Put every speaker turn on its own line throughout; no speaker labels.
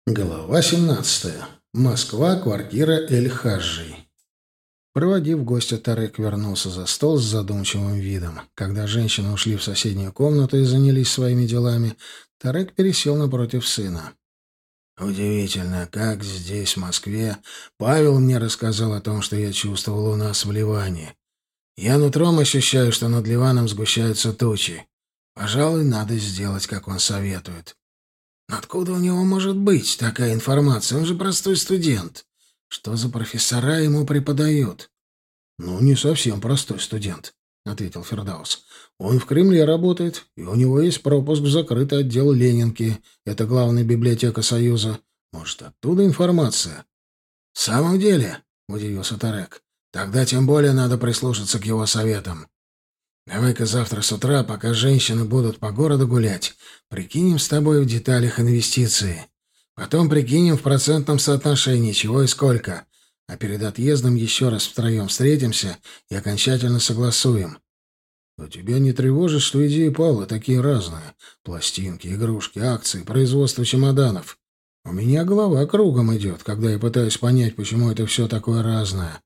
Глава 17. Москва, квартира Эль-Хаджи. Проводив гостя, Тарек вернулся за стол с задумчивым видом. Когда женщины ушли в соседнюю комнату и занялись своими делами, Тарек пересел напротив сына. «Удивительно, как здесь, в Москве, Павел мне рассказал о том, что я чувствовал у нас в Ливане. Я нутром ощущаю, что над Ливаном сгущаются тучи. Пожалуй, надо сделать, как он советует. Но откуда у него может быть такая информация? Он же простой студент. Что за профессора ему преподают? Ну, не совсем простой студент, ответил Фердаус. Он в Кремле работает, и у него есть пропуск в закрытый отдел Ленинки. Это главная библиотека Союза. Может, оттуда информация? В самом деле, удивился Тарек. Тогда тем более надо прислушаться к его советам. Давай-ка завтра с утра, пока женщины будут по городу гулять, прикинем с тобой в деталях инвестиции. Потом прикинем в процентном соотношении, чего и сколько. А перед отъездом еще раз втроем встретимся и окончательно согласуем. А тебя не тревожит, что идеи Павла такие разные? Пластинки, игрушки, акции, производство чемоданов. У меня голова кругом идет, когда я пытаюсь понять, почему это все такое разное.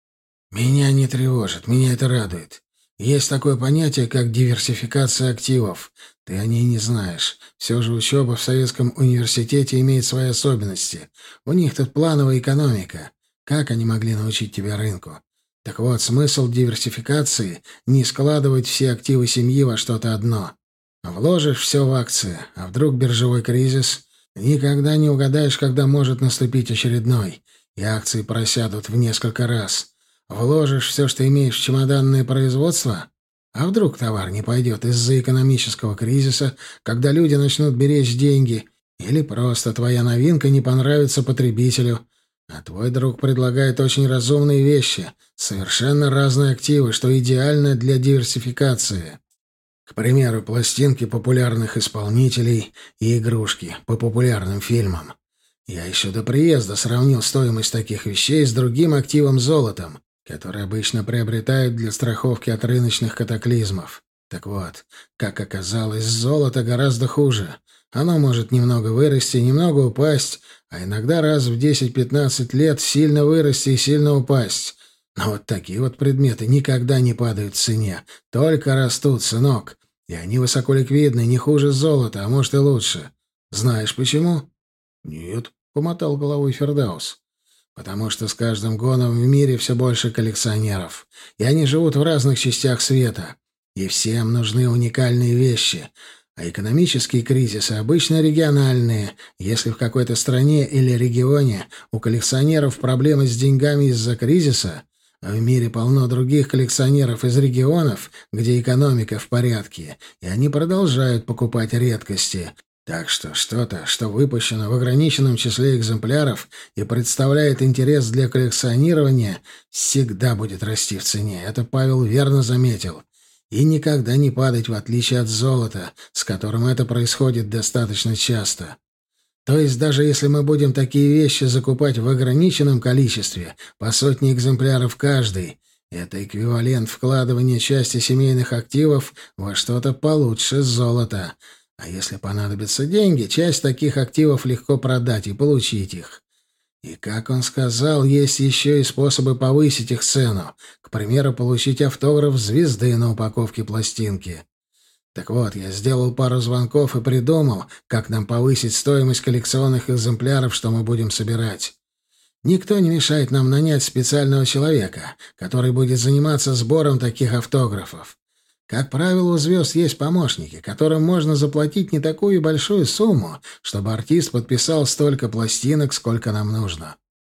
Меня не тревожит, меня это радует. Есть такое понятие, как диверсификация активов. Ты о ней не знаешь. Все же учеба в Советском университете имеет свои особенности. У них тут плановая экономика. Как они могли научить тебя рынку? Так вот, смысл диверсификации — не складывать все активы семьи во что-то одно. Вложишь все в акции, а вдруг биржевой кризис? Никогда не угадаешь, когда может наступить очередной, и акции просядут в несколько раз. Вложишь все, что имеешь в чемоданное производство? А вдруг товар не пойдет из-за экономического кризиса, когда люди начнут беречь деньги? Или просто твоя новинка не понравится потребителю? А твой друг предлагает очень разумные вещи, совершенно разные активы, что идеально для диверсификации. К примеру, пластинки популярных исполнителей и игрушки по популярным фильмам. Я еще до приезда сравнил стоимость таких вещей с другим активом золотом, которые обычно приобретают для страховки от рыночных катаклизмов. Так вот, как оказалось, золото гораздо хуже. Оно может немного вырасти, немного упасть, а иногда раз в 10-15 лет сильно вырасти и сильно упасть. Но вот такие вот предметы никогда не падают в цене, только растут, сынок. И они высоко ликвидны, не хуже золота, а может и лучше. Знаешь почему? Нет, помотал головой Фердаус. Потому что с каждым годом в мире все больше коллекционеров, и они живут в разных частях света, и всем нужны уникальные вещи, а экономические кризисы обычно региональные. Если в какой-то стране или регионе у коллекционеров проблемы с деньгами из-за кризиса, а в мире полно других коллекционеров из регионов, где экономика в порядке, и они продолжают покупать редкости. Так что что-то, что выпущено в ограниченном числе экземпляров и представляет интерес для коллекционирования, всегда будет расти в цене. Это Павел верно заметил. И никогда не падать, в отличие от золота, с которым это происходит достаточно часто. То есть даже если мы будем такие вещи закупать в ограниченном количестве, по сотне экземпляров каждый, это эквивалент вкладывания части семейных активов во что-то получше золота. А если понадобятся деньги, часть таких активов легко продать и получить их. И, как он сказал, есть еще и способы повысить их цену. К примеру, получить автограф звезды на упаковке пластинки. Так вот, я сделал пару звонков и придумал, как нам повысить стоимость коллекционных экземпляров, что мы будем собирать. Никто не мешает нам нанять специального человека, который будет заниматься сбором таких автографов. Как правило, у звезд есть помощники, которым можно заплатить не такую и большую сумму, чтобы артист подписал столько пластинок, сколько нам нужно.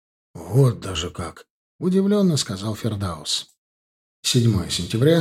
«Вот даже как!» — удивленно сказал Фердаус. 7 сентября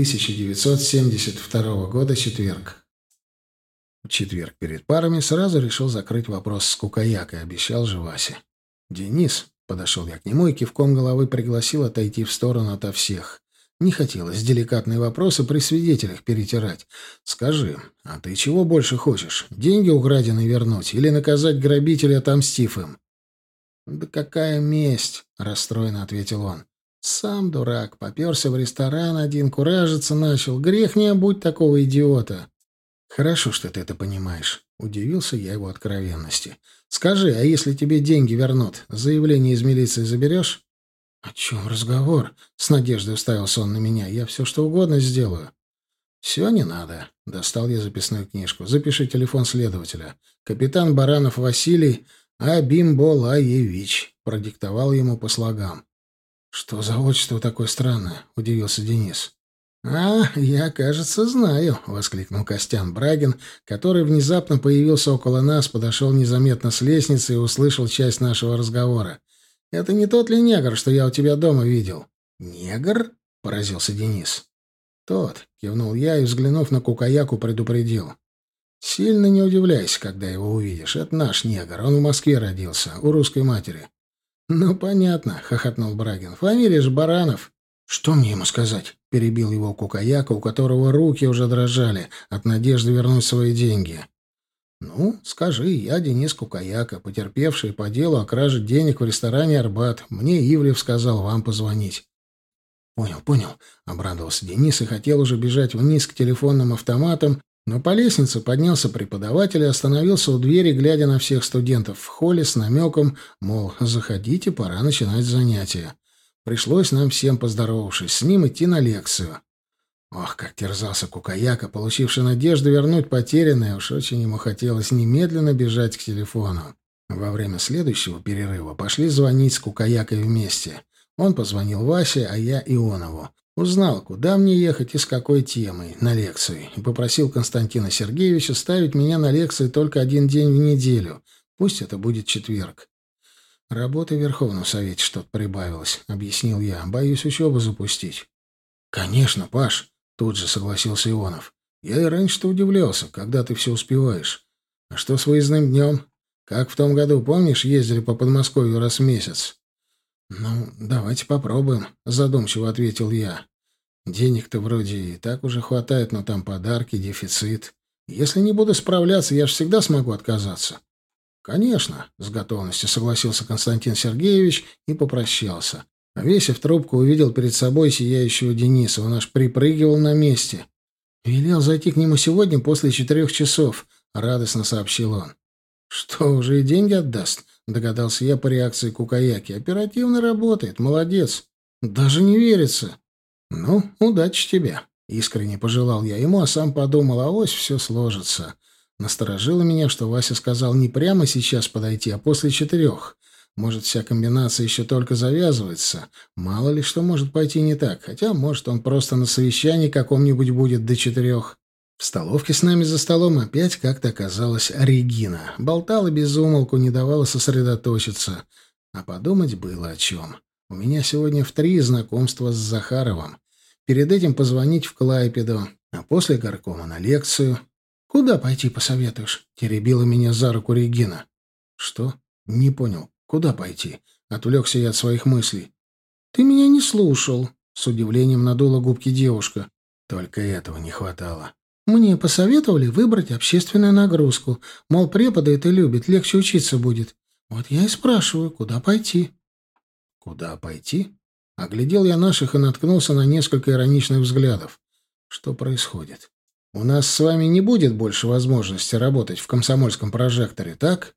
1972 года, четверг. В четверг перед парами сразу решил закрыть вопрос с Кукаякой, обещал же Васе. «Денис», — подошел я к нему и кивком головы пригласил отойти в сторону ото всех. Не хотелось деликатные вопросы при свидетелях перетирать. «Скажи, а ты чего больше хочешь? Деньги украденные вернуть или наказать грабителя, отомстив им?» «Да какая месть!» — расстроенно ответил он. «Сам дурак, попёрся в ресторан один, куражиться начал. Грех не обуть такого идиота». Хорошо, что ты это понимаешь. Удивился я его откровенности. Скажи, а если тебе деньги вернут, заявление из милиции заберешь? О чем разговор? С надеждой уставился он на меня. Я все что угодно сделаю. Все не надо. Достал я записную книжку. Запиши телефон следователя. Капитан Баранов Василий Абимболаевич. Продиктовал ему по слогам. Что за отчество такое странное? Удивился Денис. Я, кажется, знаю», — воскликнул Костян Брагин, который внезапно появился около нас, подошел незаметно с лестницы и услышал часть нашего разговора. «Это не тот ли негр, что я у тебя дома видел?» «Негр?» — поразился Денис. «Тот», — кивнул я и, взглянув на Кукаяку, предупредил. «Сильно не удивляйся, когда его увидишь. Это наш негр. Он в Москве родился, у русской матери». «Ну, понятно», — хохотнул Брагин. «Фамилия же Баранов». «Что мне ему сказать?» — перебил его Кукаяка, у которого руки уже дрожали от надежды вернуть свои деньги. «Ну, скажи, я Денис Кукаяка, потерпевший по делу о краже денег в ресторане «Арбат». Мне Ивлев сказал вам позвонить». «Понял», — обрадовался Денис и хотел уже бежать вниз к телефонным автоматам, но по лестнице поднялся преподаватель и остановился у двери, глядя на всех студентов в холле с намеком, мол, заходите, пора начинать занятия. Пришлось нам всем, поздоровавшись с ним, идти на лекцию. Ох, как терзался Кукаяка, получивший надежду вернуть потерянное, уж очень ему хотелось немедленно бежать к телефону. Во время следующего перерыва пошли звонить с Кукаякой вместе. Он позвонил Васе, а я Ионову. Узнал, куда мне ехать и с какой темой на лекцию, и попросил Константина Сергеевича ставить меня на лекции только один день в неделю. Пусть это будет четверг. «Работы в Верховном Совете что-то прибавилось», — объяснил я. «Боюсь учебу запустить». «Конечно, Паш», — тут же согласился Ионов. «Я и раньше-то удивлялся, когда ты все успеваешь. А что с выездным днем? Как в том году, помнишь, ездили по Подмосковью раз в месяц?» «Ну, давайте попробуем», — задумчиво ответил я. «Денег-то вроде и так уже хватает, но там подарки, дефицит. Если не буду справляться, я же всегда смогу отказаться». «Конечно», — с готовностью согласился Константин Сергеевич и попрощался. Весив трубку, увидел перед собой сияющего Дениса. Он аж припрыгивал на месте. «Велел зайти к нему сегодня после 4 часов», — радостно сообщил он. «Что, уже и деньги отдаст?» — догадался я по реакции Кукаяки. «Оперативно работает, молодец. Даже не верится». «Ну, удачи тебе», — искренне пожелал я ему, а сам подумал, авось все сложится. Насторожило меня, что Вася сказал не прямо сейчас подойти, а после 4. Может, вся комбинация еще только завязывается. Мало ли что может пойти не так. Хотя, может, он просто на совещании каком-нибудь будет до 4. В столовке с нами за столом опять как-то оказалась Регина. Болтала без умолку, не давала сосредоточиться. А подумать было о чем. У меня сегодня в 3 знакомства с Захаровым. Перед этим позвонить в Клайпеду, а после горкома на лекцию. «Куда пойти посоветуешь?» — теребила меня за руку Регина. «Что? Не понял. Куда пойти?» — отвлекся я от своих мыслей. «Ты меня не слушал», — с удивлением надула губки девушка. Только этого не хватало. «Мне посоветовали выбрать общественную нагрузку. Мол, преподы это любят, легче учиться будет. Вот я и спрашиваю, куда пойти?» «Куда пойти?» Оглядел я наших и наткнулся на несколько ироничных взглядов. «Что происходит? У нас с вами не будет больше возможности работать в комсомольском прожекторе, так?»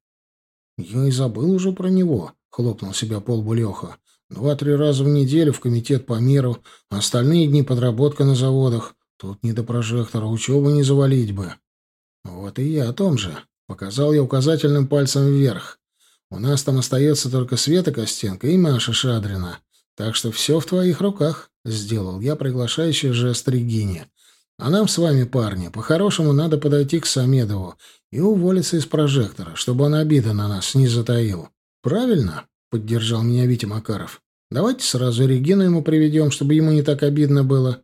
«Я и забыл уже про него», — хлопнул себя по лбу Леха. 2-3 раза в неделю в комитет по миру, а остальные дни подработка на заводах. Тут не до прожектора, учебу не завалить бы». «Вот и я о том же», — показал я указательным пальцем вверх. «У нас там остается только Света Костенко и Маша Шадрина. Так что все в твоих руках», — сделал я приглашающий жест Регине. «А нам с вами, парни, по-хорошему надо подойти к Самедову и уволиться из прожектора, чтобы он обиды на нас не затаил». «Правильно?» — поддержал меня Витя Макаров. «Давайте сразу Регину ему приведем, чтобы ему не так обидно было».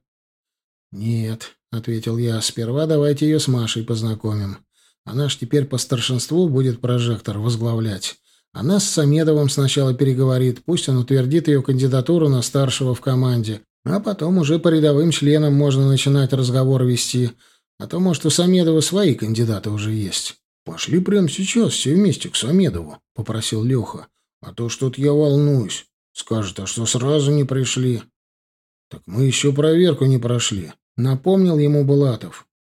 «Нет», — ответил я, — «сперва давайте ее с Машей познакомим. Она ж теперь по старшинству будет прожектор возглавлять. Она с Самедовым сначала переговорит, пусть он утвердит ее кандидатуру на старшего в команде, а потом уже по рядовым членам можно начинать разговор вести. А то, может, у Самедова свои кандидаты уже есть». «Пошли прямо сейчас все вместе к Самедову», — попросил Леха. «А то что-то я волнуюсь. Скажет, а что сразу не пришли?» «Так мы еще проверку не прошли», — напомнил ему Булатов.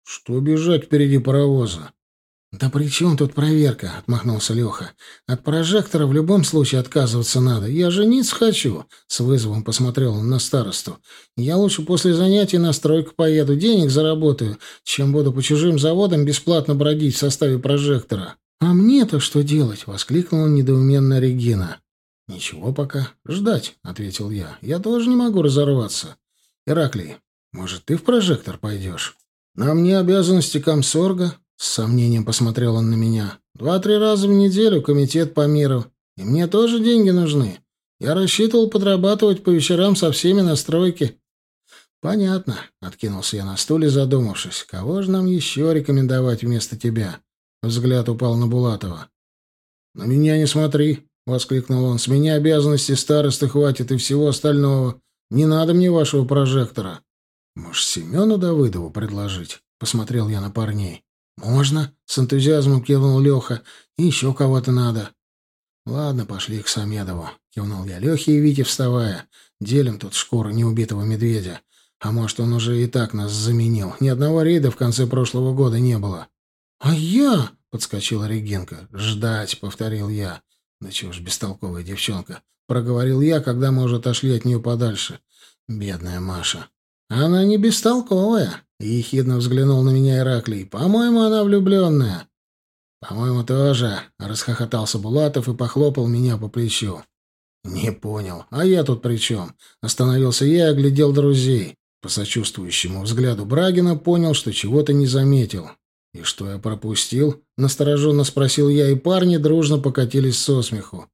Что бежать впереди паровоза? «Да при чем тут проверка?» — отмахнулся Леха. «От прожектора в любом случае отказываться надо. Я жениться хочу!» — с вызовом посмотрел он на старосту. «Я лучше после занятий на стройку поеду, денег заработаю, чем буду по чужим заводам бесплатно бродить в составе прожектора». «А мне-то что делать?» — воскликнула недоуменно Регина. «Ничего пока. Ждать», — ответил я. «Я тоже не могу разорваться. Ираклий, может, ты в прожектор пойдешь? На мне обязанности комсорга». С сомнением посмотрел он на меня. 2-3 раза в неделю комитет по миру. И мне тоже деньги нужны. Я рассчитывал подрабатывать по вечерам со всеми на стройке». «Понятно», — откинулся я на стуле, задумавшись. «Кого же нам еще рекомендовать вместо тебя?» Взгляд упал на Булатова. «На меня не смотри», — воскликнул он. «С меня обязанностей старосты хватит и всего остального. Не надо мне вашего прожектора». «Может, Семену Давыдову предложить?» — посмотрел я на парней. «Можно», — с энтузиазмом кивнул Леха. «И еще кого-то надо». «Ладно, пошли к Самедову», — кивнул я Лехе и Вите, вставая. «Делим тут шкуру неубитого медведя. А может, он уже и так нас заменил. Ни одного рейда в конце прошлого года не было». «А я?» — подскочила Регинка. «Ждать», — повторил я. «Да чего ж бестолковая девчонка», — проговорил я, когда мы уже отошли от нее подальше. «Бедная Маша». «Она не бестолковая», — ехидно взглянул на меня Ираклий. «По-моему, она влюбленная». «По-моему, тоже», — расхохотался Булатов и похлопал меня по плечу. «Не понял. А я тут при чем?» Остановился я и оглядел друзей. По сочувствующему взгляду Брагина понял, что чего-то не заметил. «И что я пропустил?» — настороженно спросил я, и парни дружно покатились со смеху.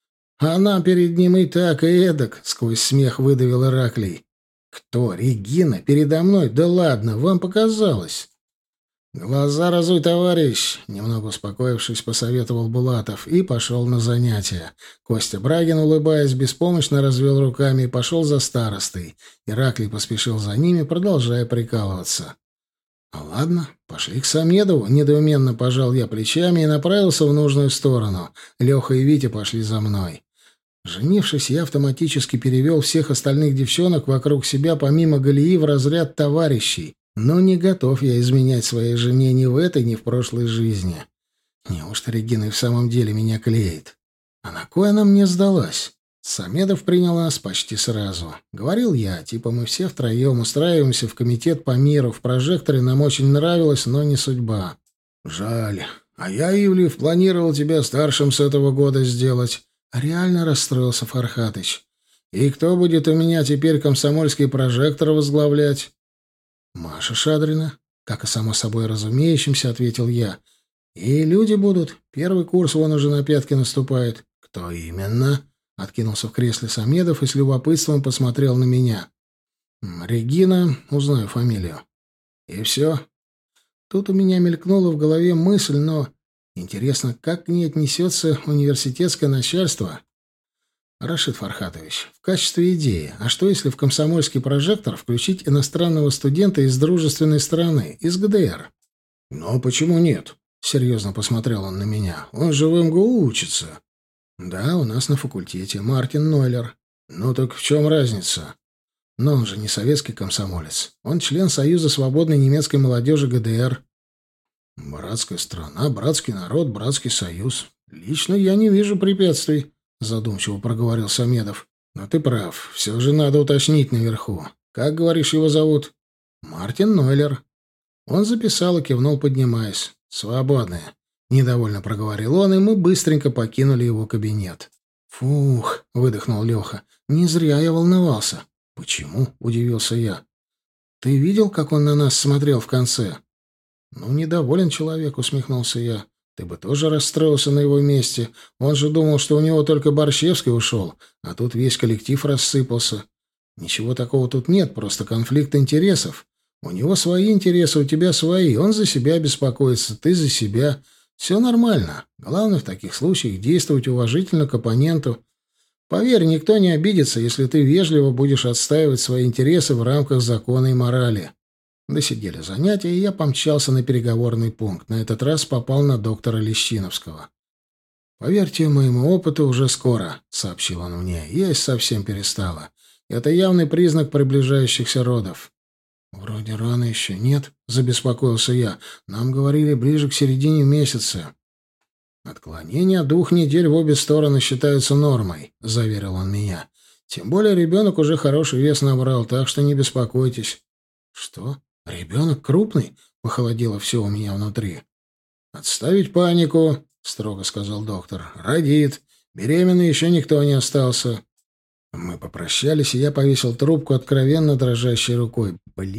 «Она перед ним и так, и эдак», — сквозь смех выдавил Ираклий. «Кто? Регина? Передо мной? Да ладно, вам показалось». «Глаза разуй, товарищ!» — немного успокоившись, посоветовал Булатов и пошел на занятия. Костя Брагин, улыбаясь, беспомощно развел руками и пошел за старостой. Ираклий поспешил за ними, продолжая прикалываться. «Ладно, пошли к Самедову», — недоуменно пожал я плечами и направился в нужную сторону. Леха и Витя пошли за мной. Женившись, я автоматически перевел всех остальных девчонок вокруг себя помимо Галии в разряд товарищей. Но не готов я изменять своей жене ни в этой, ни в прошлой жизни. Неужто Регина и в самом деле меня клеит? А на кой она мне сдалась? Самедов принял нас почти сразу. Говорил я, типа мы все втроем устраиваемся в комитет по миру. В прожекторе нам очень нравилось, но не судьба. Жаль. А я, Ивлев, планировал тебя старшим с этого года сделать. Реально расстроился Фархатыч. И кто будет у меня теперь комсомольский прожектор возглавлять? Маша Шадрина. Как и само собой разумеющимся, ответил я. И люди будут. Первый курс вон уже на пятки наступает. Кто именно? Откинулся в кресле Самедов и с любопытством посмотрел на меня. Регина, узнаю фамилию. И все. Тут у меня мелькнула в голове мысль, но... Интересно, как к ней отнесется университетское начальство? Рашид Фархатович, в качестве идеи, а что если в комсомольский прожектор включить иностранного студента из дружественной страны, из ГДР? Ну, почему нет? Серьезно посмотрел он на меня. Он же в МГУ учится. Да, у нас на факультете. Мартин Нойлер. Ну так в чем разница? Но он же не советский комсомолец. Он член Союза свободной немецкой молодежи ГДР. Братская страна, братский народ, братский союз. Лично я не вижу препятствий, задумчиво проговорил Самедов. Но ты прав, все же надо уточнить наверху. Как, говоришь, его зовут? Мартин Нойлер. Он записал и кивнул, поднимаясь. Свободные. Недовольно проговорил он, и мы быстренько покинули его кабинет. Фух, выдохнул Леха. Не зря я волновался. Почему? Удивился я. Ты видел, как он на нас смотрел в конце? «Ну, недоволен человек», — усмехнулся я. «Ты бы тоже расстроился на его месте. Он же думал, что у него только Борщевский ушел, а тут весь коллектив рассыпался. Ничего такого тут нет, просто конфликт интересов. У него свои интересы, у тебя свои. Он за себя беспокоится, ты за себя. Все нормально. Главное в таких случаях действовать уважительно к оппоненту. Поверь, никто не обидится, если ты вежливо будешь отстаивать свои интересы в рамках закона и морали». Досидели занятия, и я помчался на переговорный пункт. На этот раз попал на доктора Лещиновского. «Поверьте моему опыту, уже скоро», — сообщил он мне. «Есть совсем перестало. Это явный признак приближающихся родов». «Вроде рано еще, нет?» — забеспокоился я. «Нам говорили ближе к середине месяца». «Отклонения 2 недель в обе стороны считаются нормой», — заверил он меня. «Тем более ребенок уже хороший вес набрал, так что не беспокойтесь». «Что? Ребенок крупный?» — похолодело все у меня внутри. «Отставить панику», — строго сказал доктор. «Родит. Беременный еще никто не остался». Мы попрощались, и я повесил трубку откровенно дрожащей рукой.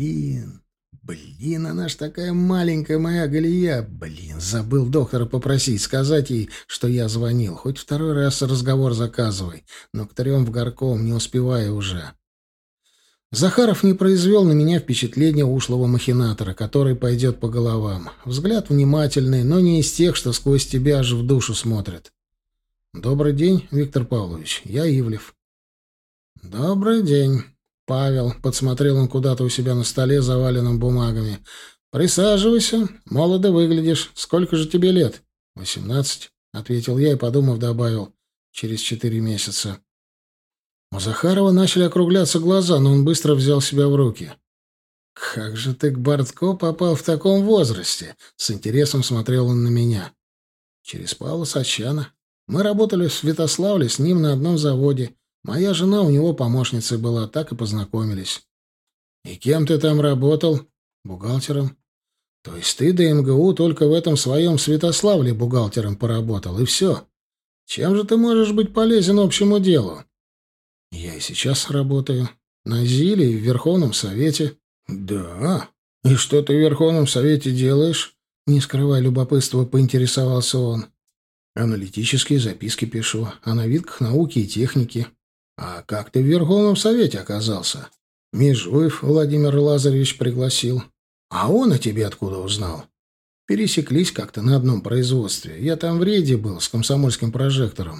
Блин, она ж такая маленькая моя Галия. Блин, забыл доктора попросить, сказать ей, что я звонил. Хоть второй раз разговор заказывай, но к 3 в горком, не успеваю уже. Захаров не произвел на меня впечатления ушлого махинатора, который пойдет по головам. Взгляд внимательный, но не из тех, что сквозь тебя аж в душу смотрят. «Добрый день, Виктор Павлович. Я Ивлев». «Добрый день, Павел», — подсмотрел он куда-то у себя на столе, заваленном бумагами. «Присаживайся. Молодо выглядишь. Сколько же тебе лет?» 18, — ответил я и, подумав, добавил. «Через 4 месяца». У Захарова начали округляться глаза, но он быстро взял себя в руки. «Как же ты к Бортко попал в таком возрасте?» — с интересом смотрел он на меня. «Через Павла Сачана. Мы работали в Святославле с ним на одном заводе. Моя жена у него помощницей была, так и познакомились». «И кем ты там работал?» «Бухгалтером». «То есть ты до МГУ только в этом своем Святославле бухгалтером поработал, и все? Чем же ты можешь быть полезен общему делу?» «Я и сейчас работаю. На ЗИЛе и в Верховном Совете». «Да? И что ты в Верховном Совете делаешь?» Не скрывая любопытства, поинтересовался он. «Аналитические записки пишу о новинках науки и техники». «А как ты в Верховном Совете оказался?» «Межуев Владимир Лазаревич пригласил». «А он о тебе откуда узнал?» «Пересеклись как-то на одном производстве. Я там в рейде был с комсомольским прожектором».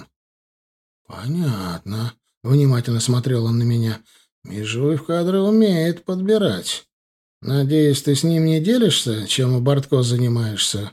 «Понятно», — внимательно смотрел он на меня. «Межуев кадры умеет подбирать. Надеюсь, ты с ним не делишься, чем у Бортко занимаешься?»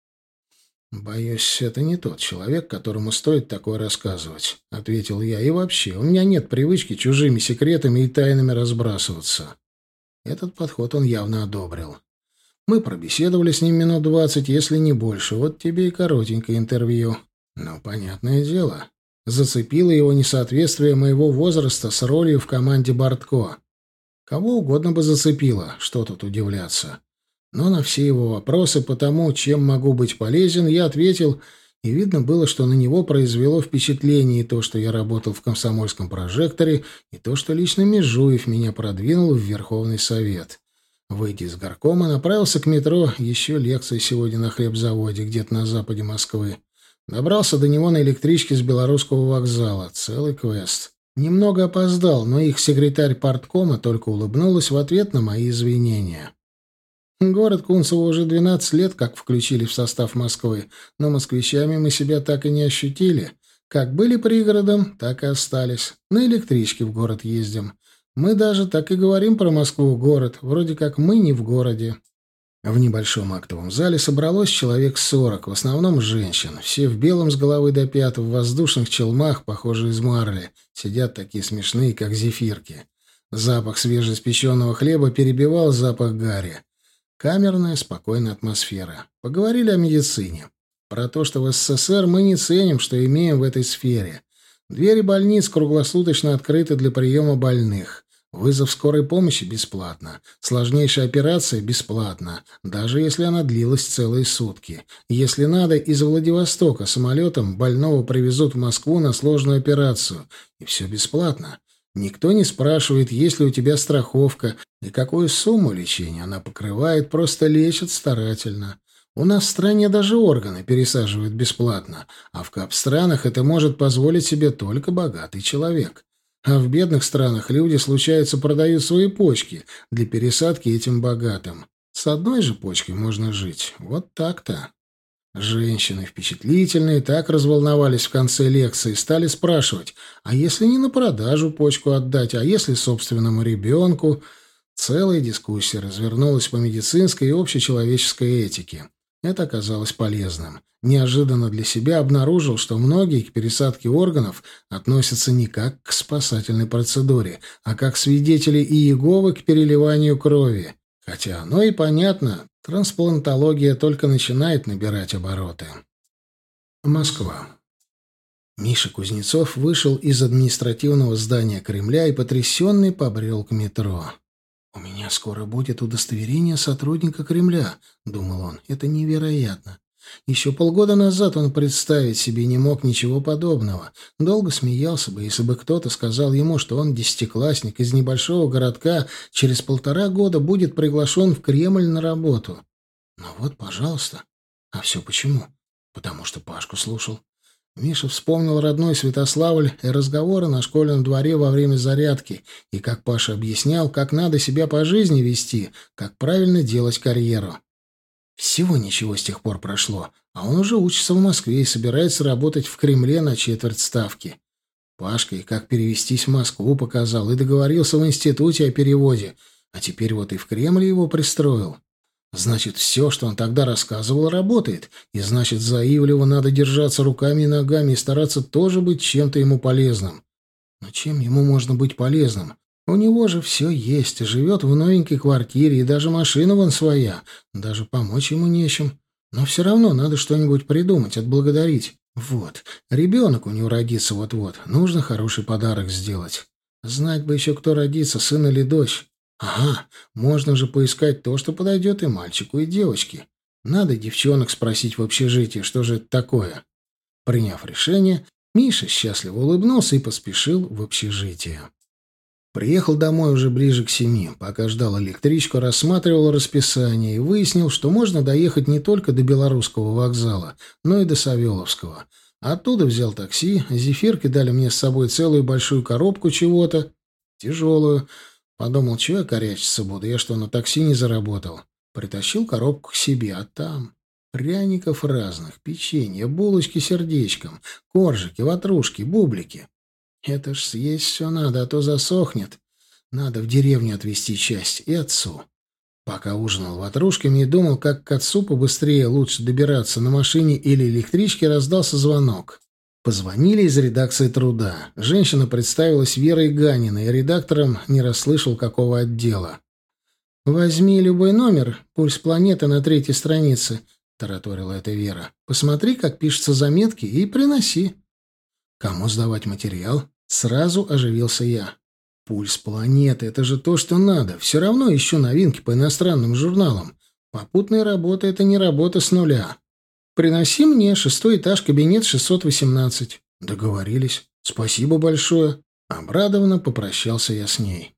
«Боюсь, это не тот человек, которому стоит такое рассказывать», — ответил я. «И вообще, у меня нет привычки чужими секретами и тайнами разбрасываться». Этот подход он явно одобрил. Мы пробеседовали с ним минут 20, если не больше. Вот тебе и коротенькое интервью. Но, понятное дело, зацепило его несоответствие моего возраста с ролью в команде Бортко. Кого угодно бы зацепило, что тут удивляться. Но на все его вопросы по тому, чем могу быть полезен, я ответил, и видно было, что на него произвело впечатление и то, что я работал в комсомольском прожекторе, и то, что лично Межуев меня продвинул в Верховный Совет. Выйдя из горкома, направился к метро, еще лекция сегодня на хлебзаводе, где-то на западе Москвы. Добрался до него на электричке с Белорусского вокзала. Целый квест. Немного опоздал, но их секретарь парткома только улыбнулась в ответ на мои извинения. Город Кунцево уже 12 лет как включили в состав Москвы, но москвичами мы себя так и не ощутили. Как были пригородом, так и остались. На электричке в город ездим. Мы даже так и говорим про Москву город, вроде как мы не в городе. В небольшом актовом зале собралось человек 40, в основном женщин. Все в белом с головы до пят, в воздушных челмах, похожие из марли. Сидят такие смешные, как зефирки. Запах свежеиспеченного хлеба перебивал запах гари. Камерная, спокойная атмосфера. Поговорили о медицине. Про то, что в СССР мы не ценим, что имеем в этой сфере. Двери больниц круглосуточно открыты для приема больных. Вызов скорой помощи бесплатно. Сложнейшая операция бесплатно, даже если она длилась целые сутки. Если надо, из Владивостока самолетом больного привезут в Москву на сложную операцию. И все бесплатно. Никто не спрашивает, есть ли у тебя страховка и какую сумму лечения она покрывает, просто лечат старательно. У нас в стране даже органы пересаживают бесплатно, а в капстранах это может позволить себе только богатый человек. А в бедных странах люди, случается, продают свои почки для пересадки этим богатым. С одной же почкой можно жить. Вот так-то. Женщины впечатлительные так разволновались в конце лекции, стали спрашивать, а если не на продажу почку отдать, а если собственному ребенку? Целая дискуссия развернулась по медицинской и общечеловеческой этике. Это оказалось полезным. Неожиданно для себя обнаружил, что многие к пересадке органов относятся не как к спасательной процедуре, а как свидетели Иеговы к переливанию крови. Хотя оно и понятно, трансплантология только начинает набирать обороты. Москва. Миша Кузнецов вышел из административного здания Кремля и потрясенный побрел к метро. «У меня скоро будет удостоверение сотрудника Кремля», — думал он. «Это невероятно. Еще полгода назад он представить себе не мог ничего подобного. Долго смеялся бы, если бы кто-то сказал ему, что он десятиклассник из небольшого городка через 1,5 года будет приглашен в Кремль на работу. Но вот, пожалуйста. А все почему? Потому что Пашку слушал. Миша вспомнил родной Святославль и разговоры на школьном дворе во время зарядки, и как Паша объяснял, как надо себя по жизни вести, как правильно делать карьеру. Всего ничего с тех пор прошло, а он уже учится в Москве и собирается работать в Кремле на четверть ставки. Пашка и как перевестись в Москву показал, и договорился в институте о переводе, а теперь вот и в Кремль его пристроил. Значит, все, что он тогда рассказывал, работает, и значит, за Ивлева надо держаться руками и ногами и стараться тоже быть чем-то ему полезным. Но чем ему можно быть полезным? У него же все есть, живет в новенькой квартире, и даже машина вон своя. Даже помочь ему нечем. Но все равно надо что-нибудь придумать, отблагодарить. Вот, ребенок у него родится вот-вот. Нужно хороший подарок сделать. Знать бы еще, кто родится, сын или дочь. Ага, можно же поискать то, что подойдет и мальчику, и девочке. Надо девчонок спросить в общежитии, что же это такое. Приняв решение, Миша счастливо улыбнулся и поспешил в общежитие. Приехал домой уже ближе к 7. Пока ждал электричку, рассматривал расписание и выяснил, что можно доехать не только до Белорусского вокзала, но и до Савеловского. Оттуда взял такси, зефирки дали мне с собой целую большую коробку чего-то, тяжелую. Подумал, чего я корячиться буду, я что, на такси не заработал? Притащил коробку к себе, а там пряников разных, печенье, булочки сердечком, коржики, ватрушки, бублики. Это ж съесть все надо, а то засохнет. Надо в деревню отвезти часть и отцу. Пока ужинал ватрушками и думал, как к отцу побыстрее лучше добираться на машине или электричке, раздался звонок. Позвонили из редакции «Труда». Женщина представилась Верой Ганиной, и редактором не расслышал, какого отдела. «Возьми любой номер, пульс планеты на 3-й странице», — тараторила эта Вера. «Посмотри, как пишутся заметки, и приноси». «Кому сдавать материал?» Сразу оживился я. «Пульс планеты — это же то, что надо. Все равно ищу новинки по иностранным журналам. Попутная работа — это не работа с нуля. Приноси мне 6-й этаж, кабинет 618. Договорились. Спасибо большое. Обрадованно попрощался я с ней.